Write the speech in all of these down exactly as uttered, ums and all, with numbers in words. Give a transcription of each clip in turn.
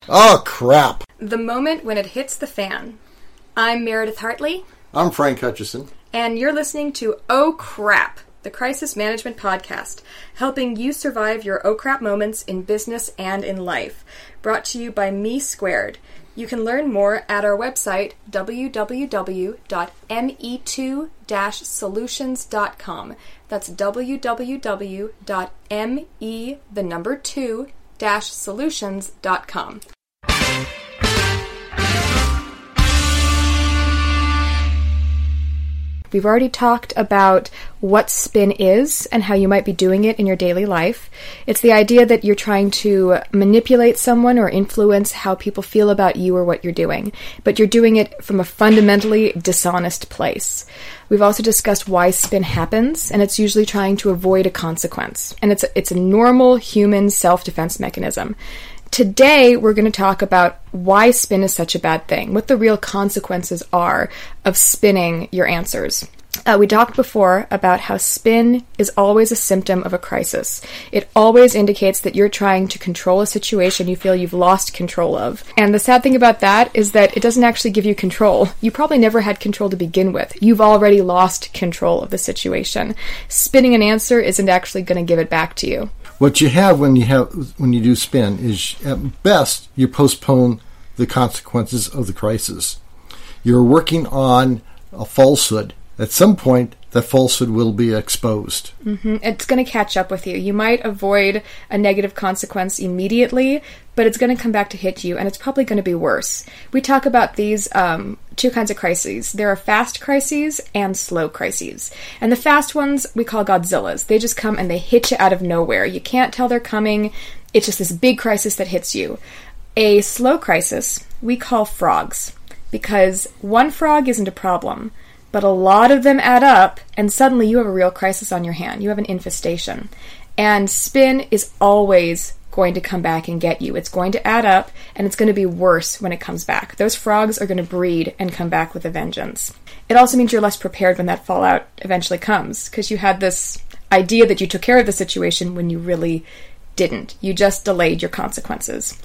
Oh, crap. The moment when it hits the fan. I'm Meredith Hartley. I'm Frank Hutchison. And you're listening to Oh Crap, the Crisis Management Podcast, helping you survive your oh crap moments in business and in life. Brought to you by Me Squared. You can learn more at our website, w w w dot m e two dash solutions dot com. That's w w w dot m e the number two dash solutions dot com. We've already talked about what spin is and how you might be doing it in your daily life. It's the idea that you're trying to manipulate someone or influence how people feel about you or what you're doing, but you're doing it from a fundamentally dishonest place. We've also discussed why spin happens, and it's usually trying to avoid a consequence. And it's a, it's a normal human self-defense mechanism. Today, we're going to talk about why spin is such a bad thing, what the real consequences are of spinning your answers. Uh, we talked before about how spin is always a symptom of a crisis. It always indicates that you're trying to control a situation you feel you've lost control of. And the sad thing about that is that it doesn't actually give you control. You probably never had control to begin with. You've already lost control of the situation. Spinning an answer isn't actually going to give it back to you. What you have when you have when you do spin is, at best, you postpone the consequences of the crisis. You're working on a falsehood. At some point, that falsehood will be exposed. Mm-hmm. It's going to catch up with you. You might avoid a negative consequence immediately, but it's going to come back to hit you, and it's probably going to be worse. We talk about these um, two kinds of crises. There are fast crises and slow crises. And the fast ones we call Godzillas. They just come and they hit you out of nowhere. You can't tell they're coming. It's just this big crisis that hits you. A slow crisis we call frogs, because one frog isn't a problem, but a lot of them add up, and suddenly you have a real crisis on your hand. You have an infestation. And spin is always going to come back and get you. It's going to add up, and it's going to be worse when it comes back. Those frogs are going to breed and come back with a vengeance. It also means you're less prepared when that fallout eventually comes, because you had this idea that you took care of the situation when you really didn't. You just delayed your consequences.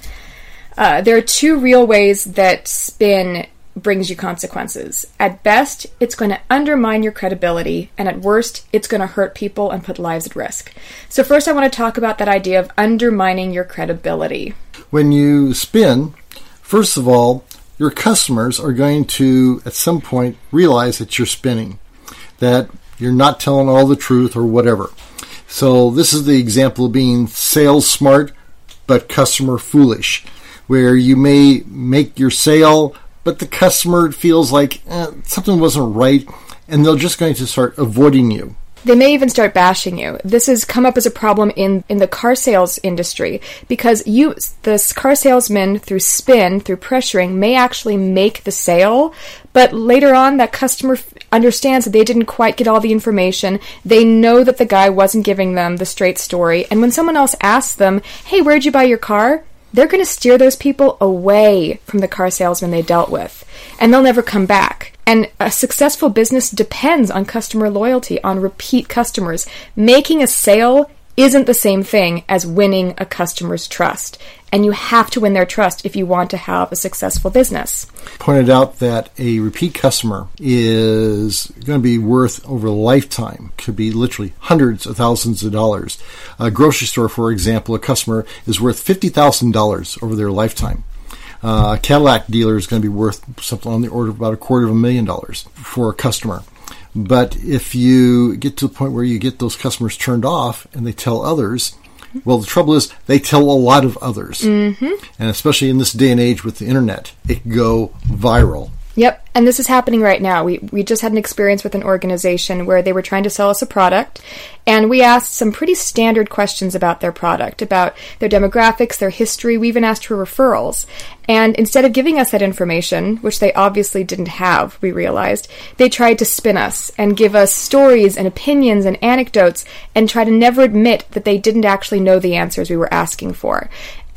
Uh, there are two real ways that spin brings you consequences. At best, it's going to undermine your credibility, and at worst, it's going to hurt people and put lives at risk. So first, I want to talk about that idea of undermining your credibility. When you spin, first of all, your customers are going to, at some point, realize that you're spinning, that you're not telling all the truth or whatever. So this is the example of being sales smart, but customer foolish, where you may make your sale, but the customer feels like eh, something wasn't right, and they're just going to start avoiding you. They may even start bashing you. This has come up as a problem in, in the car sales industry, because you, this car salesman, through spin, through pressuring, may actually make the sale, but later on that customer f- understands that they didn't quite get all the information. They know that the guy wasn't giving them the straight story, and when someone else asks them, hey, where'd you buy your car? They're going to steer those people away from the car salesman they dealt with, and they'll never come back. And a successful business depends on customer loyalty, on repeat customers. Making a sale isn't the same thing as winning a customer's trust, and you have to win their trust if you want to have a successful business. Pointed out that a repeat customer is going to be worth over a lifetime, could be literally hundreds of thousands of dollars. A grocery store, for example, a customer is worth fifty thousand dollars over their lifetime. Uh, a Cadillac dealer is going to be worth something on the order of about a quarter of a million dollars for a customer. But if you get to the point where you get those customers turned off and they tell others, well, the trouble is they tell a lot of others. Mm-hmm. And especially in this day and age with the internet, it can go viral. Yep, and this is happening right now. We we just had an experience with an organization where they were trying to sell us a product, and we asked some pretty standard questions about their product, about their demographics, their history. We even asked for referrals. And instead of giving us that information, which they obviously didn't have, we realized, they tried to spin us and give us stories and opinions and anecdotes and try to never admit that they didn't actually know the answers we were asking for.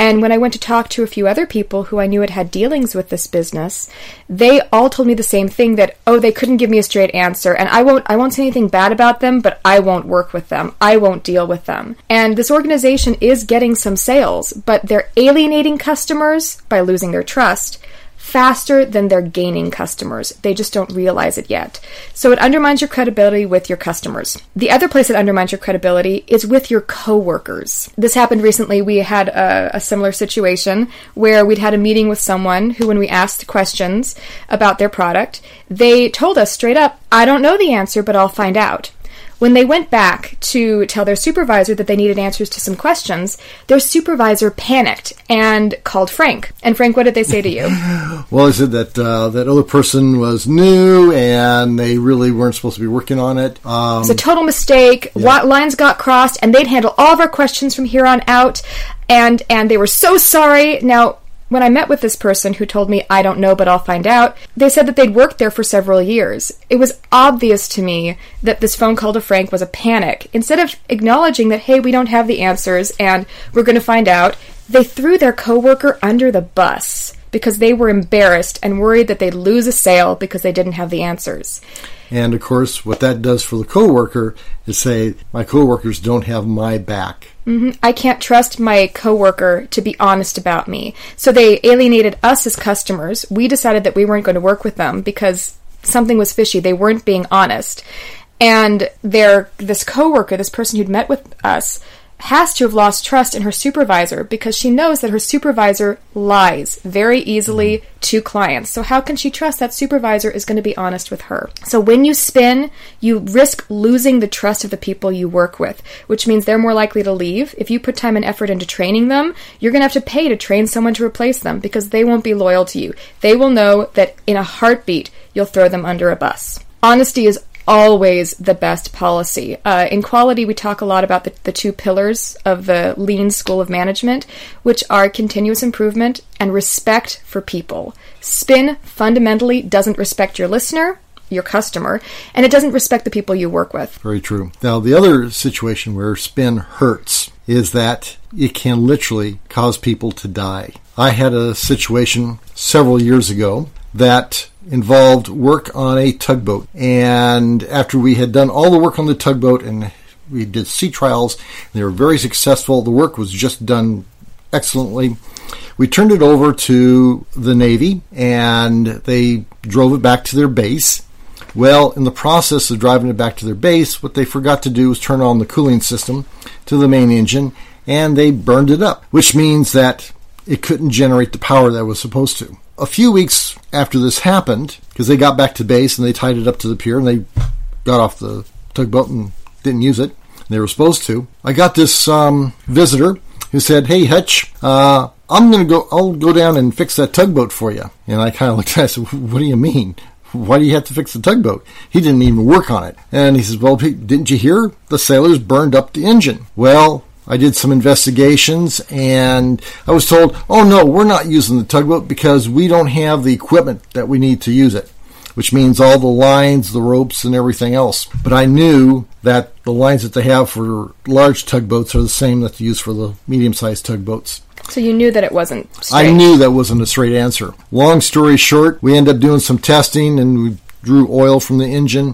And when I went to talk to a few other people who I knew had had dealings with this business, they all told me the same thing, that, oh, they couldn't give me a straight answer, and I won't I won't say anything bad about them, but I won't work with them. I won't deal with them. And this organization is getting some sales, but they're alienating customers by losing their trust faster than they're gaining customers. They just don't realize it yet. So it undermines your credibility with your customers. The other place it undermines your credibility is with your coworkers. This happened recently. We had a, a similar situation where we'd had a meeting with someone who, when we asked questions about their product, they told us straight up, I don't know the answer, but I'll find out. When they went back to tell their supervisor that they needed answers to some questions, their supervisor panicked and called Frank. And Frank, what did they say to you? Well, they said that uh, that other person was new and they really weren't supposed to be working on it. Um, it's a total mistake. Yeah. Lines got crossed, and they'd handle all of our questions from here on out. And and they were so sorry. Now, when I met with this person who told me, I don't know, but I'll find out, they said that they'd worked there for several years. It was obvious to me that this phone call to Frank was a panic. Instead of acknowledging that, hey, we don't have the answers and we're going to find out, they threw their coworker under the bus because they were embarrassed and worried that they'd lose a sale because they didn't have the answers. And, of course, what that does for the coworker is say, my coworkers don't have my back. Mm-hmm. I can't trust my coworker to be honest about me. So they alienated us as customers. We decided that we weren't going to work with them because something was fishy. They weren't being honest. And their this coworker, this person who'd met with us, has to have lost trust in her supervisor because she knows that her supervisor lies very easily mm. to clients. So how can she trust that supervisor is going to be honest with her? So when you spin, you risk losing the trust of the people you work with, which means they're more likely to leave. If you put time and effort into training them, you're going to have to pay to train someone to replace them because they won't be loyal to you. They will know that in a heartbeat, you'll throw them under a bus. Honesty is always the best policy. Uh, in quality, we talk a lot about the, the two pillars of the Lean School of Management, which are continuous improvement and respect for people. Spin fundamentally doesn't respect your listener, your customer, and it doesn't respect the people you work with. Very true. Now, the other situation where spin hurts is that it can literally cause people to die. I had a situation several years ago that involved work on a tugboat. And after we had done all the work on the tugboat and we did sea trials, they were very successful. The work was just done excellently. We turned it over to the Navy and they drove it back to their base. Well, in the process of driving it back to their base, what they forgot to do was turn on the cooling system to the main engine and they burned it up, which means that it couldn't generate the power that it was supposed to. A few weeks after this happened, because they got back to base and they tied it up to the pier and they got off the tugboat and didn't use it, they were supposed to, I got this um, visitor who said, hey, Hutch, uh, I'm going to go, I'll go down and fix that tugboat for you. And I kind of looked at him, I said, what do you mean? Why do you have to fix the tugboat? He didn't even work on it. And he says, well, didn't you hear? The sailors burned up the engine. Well, I did some investigations and I was told, oh no, we're not using the tugboat because we don't have the equipment that we need to use it, which means all the lines, the ropes, and everything else. But I knew that the lines that they have for large tugboats are the same that they use for the medium-sized tugboats. So you knew that it wasn't straight. I knew that wasn't a straight answer. Long story short, we ended up doing some testing and we drew oil from the engine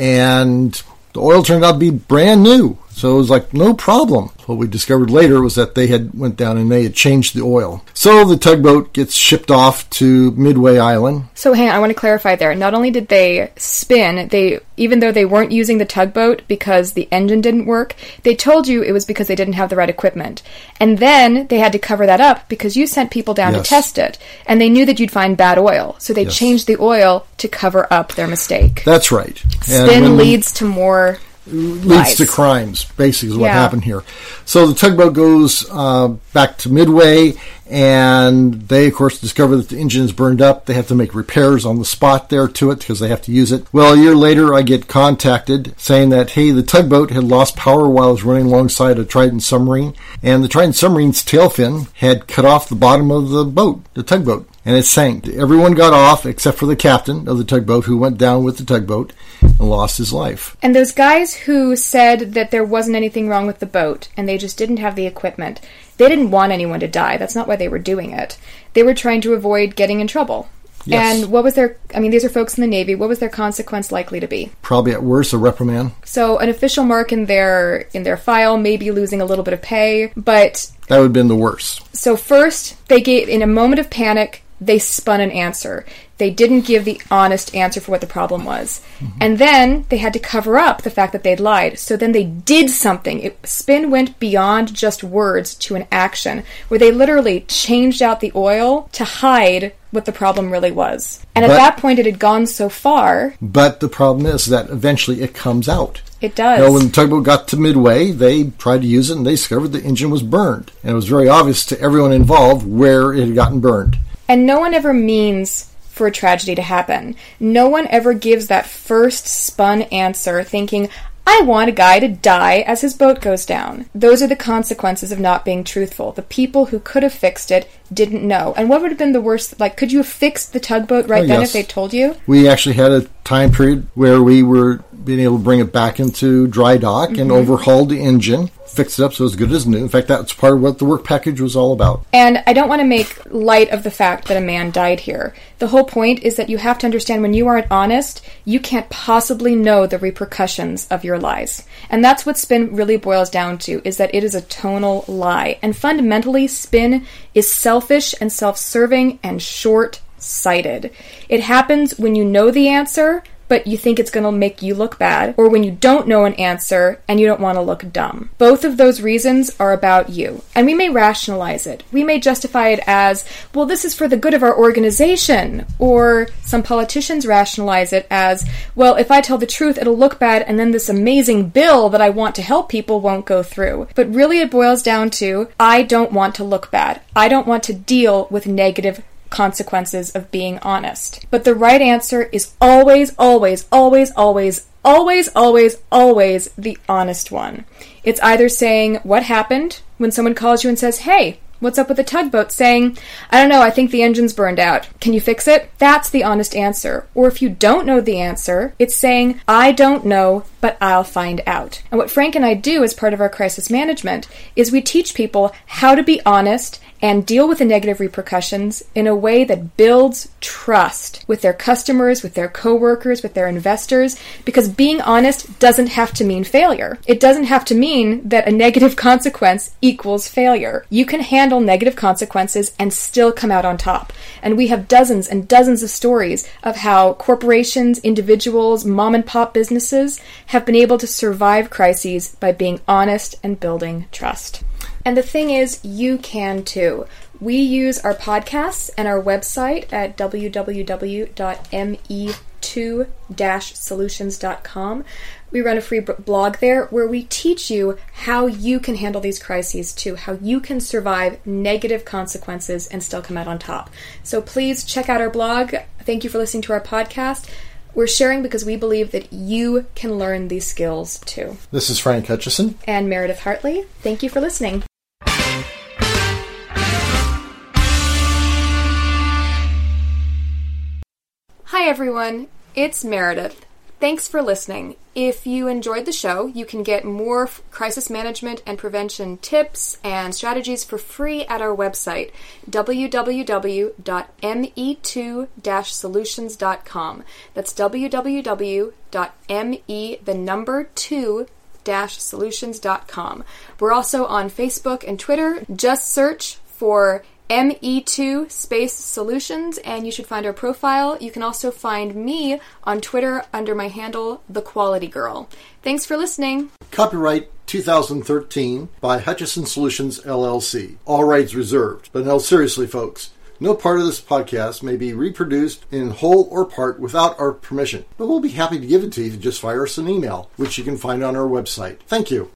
and the oil turned out to be brand new. So it was like, no problem. What we discovered later was that they had went down and they had changed the oil. So the tugboat gets shipped off to Midway Island. So hang on, I want to clarify there. Not only did they spin, they even though they weren't using the tugboat because the engine didn't work, they told you it was because they didn't have the right equipment. And then they had to cover that up because you sent people down yes. to test it. And they knew that you'd find bad oil. So they yes. changed the oil to cover up their mistake. That's right. Spin leads to more... leads lies. to crimes, basically is what yeah. happened here. So the tugboat goes uh, back to Midway, and they, of course, discover that the engine is burned up. They have to make repairs on the spot there to it because they have to use it. Well, a year later, I get contacted saying that, hey, the tugboat had lost power while it was running alongside a Trident submarine, and the Trident submarine's tail fin had cut off the bottom of the boat, the tugboat. And it sank. Everyone got off except for the captain of the tugboat who went down with the tugboat and lost his life. And those guys who said that there wasn't anything wrong with the boat and they just didn't have the equipment, They didn't want anyone to die. That's not why they were doing it. They were trying to avoid getting in trouble. Yes. And what was their, I mean, these are folks in the Navy. What was their consequence likely to be? Probably at worst a reprimand. So an official mark in their in their file, maybe losing a little bit of pay, but... That would have been the worst. So first, they gave, in a moment of panic, they spun an answer. They didn't give the honest answer for what the problem was. Mm-hmm. And then they had to cover up the fact that they'd lied. So then they did something. It, spin went beyond just words to an action, where they literally changed out the oil to hide what the problem really was. And but, at that point, it had gone so far. But the problem is that eventually it comes out. It does. You know, when the tugboat got to Midway, they tried to use it, and they discovered the engine was burned. And it was very obvious to everyone involved where it had gotten burned. And no one ever means for a tragedy to happen. No one ever gives that first spun answer thinking, I want a guy to die as his boat goes down. Those are the consequences of not being truthful. The people who could have fixed it didn't know. And what would have been the worst? Like, could you have fixed the tugboat right oh, then yes. if they told you? We actually had a time period where we were being able to bring it back into dry dock mm-hmm. and overhauled the engine, fixed it up so it was good as new. In fact, that's part of what the work package was all about. And I don't want to make light of the fact that a man died here. The whole point is that you have to understand when you aren't honest, you can't possibly know the repercussions of your lies. And that's what spin really boils down to, is that it is a tonal lie. And fundamentally, spin is selfish and self-serving and short-sighted. It happens when you know the answer, but you think it's going to make you look bad, or when you don't know an answer and you don't want to look dumb. Both of those reasons are about you. And we may rationalize it. We may justify it as, well, this is for the good of our organization. Or some politicians rationalize it as, well, if I tell the truth, it'll look bad, and then this amazing bill that I want to help people won't go through. But really it boils down to, I don't want to look bad. I don't want to deal with negative consequences of being honest. But the right answer is always, always, always, always, always, always, always the honest one. It's either saying what happened when someone calls you and says, hey, what's up with the tugboat? Saying, I don't know, I think the engine's burned out. Can you fix it? That's the honest answer. Or if you don't know the answer, it's saying, I don't know, but I'll find out. And what Frank and I do as part of our crisis management is we teach people how to be honest and deal with the negative repercussions in a way that builds trust with their customers, with their coworkers, with their investors, because being honest doesn't have to mean failure. It doesn't have to mean that a negative consequence equals failure. You can handle negative consequences and still come out on top. And we have dozens and dozens of stories of how corporations, individuals, mom and pop businesses have been able to survive crises by being honest and building trust. And the thing is, you can too. We use our podcasts and our website at w w w dot m e two dash solutions dot com. We run a free blog there where we teach you how you can handle these crises too, how you can survive negative consequences and still come out on top. So please check out our blog. Thank you for listening to our podcast. We're sharing because we believe that you can learn these skills too. This is Frank Hutchison. And Meredith Hartley. Thank you for listening. Hi everyone, it's Meredith. Thanks for listening. If you enjoyed the show, you can get more f- crisis management and prevention tips and strategies for free at our website, w w w dot m e two dash solutions dot com. That's w w w dot m e the number two dash solutions dot com. We're also on Facebook and Twitter. Just search for M E two space solutions and you should find our profile. You can also find me on Twitter under my handle, The Quality Girl. Thanks for listening. Copyright two thousand thirteen by Hutchison Solutions, L L C. All rights reserved. But no, seriously, folks, no part of this podcast may be reproduced in whole or part without our permission. But we'll be happy to give it to you if you just fire us an email, which you can find on our website. Thank you.